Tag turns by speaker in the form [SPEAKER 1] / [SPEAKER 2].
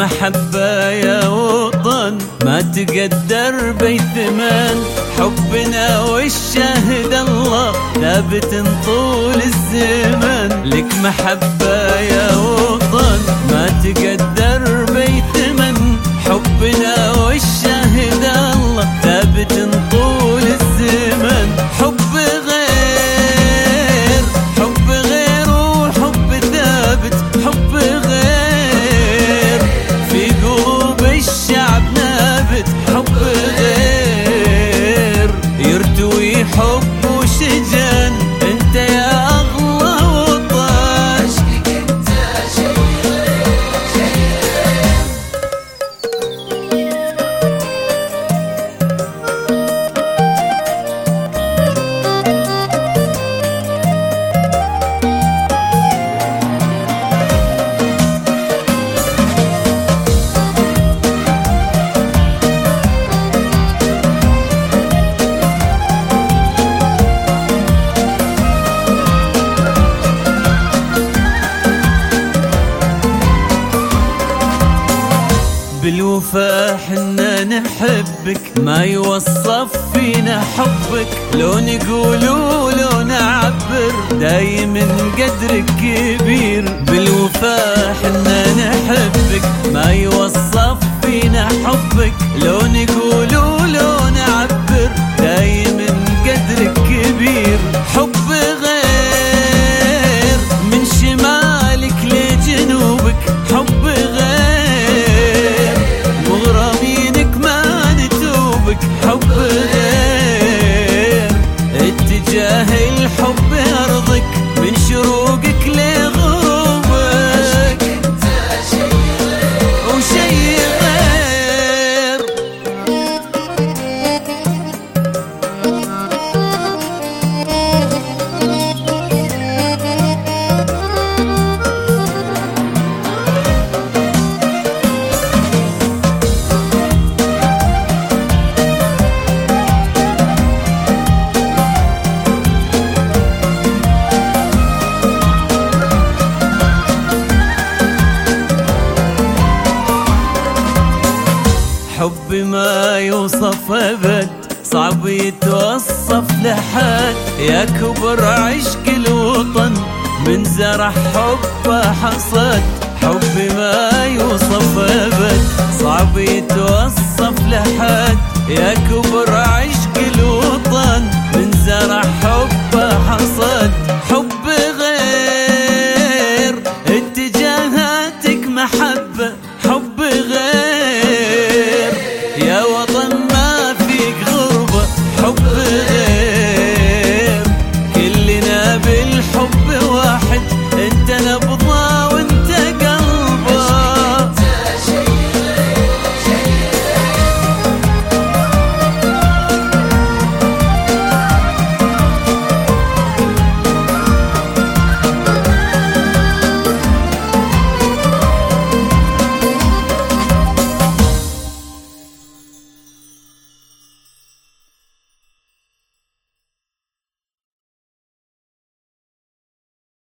[SPEAKER 1] محبة يا وطن ما تقدر بثمن، حبنا والشاهد الله ثابت طول الزمن. لك محبة يا وطن ما تقدر بثمن، حبنا والشاهد الله ثابت طول الزمن. حب غير حب غير وحب ثابت، حب غير في قلوب الشعب نابت، حب غير يرتوي حب وشجن. انت يا اغلى وطن عشقك انت شي غير شي بالوفا حنا نحبك، ما يوصف فينا حبك. لو نقول ولو نعبر دايما قدرك كبير. بالوفا حنا نحبك، ما يوصف فينا حبك. لو نقول ولو نعبر دايما قدرك كبير. حب غير من شمالك لجنوبك، حب غير مغرمينك ما نتوبك. حب غير اتجاه الحب يرضك من شروقك لغروبك. انت شي غير وشي غير. حب ما يوصف أبد، صعب يتوصف لحد. يا كبر عشق الوطن من زرع حبه حصد. حب ما يوصف أبد، صعب يتوصف لحد. يا كبر عشق الوطن من زرع حبه حصد. حب غير اتجاهاتك محبة، حب غير يا وطن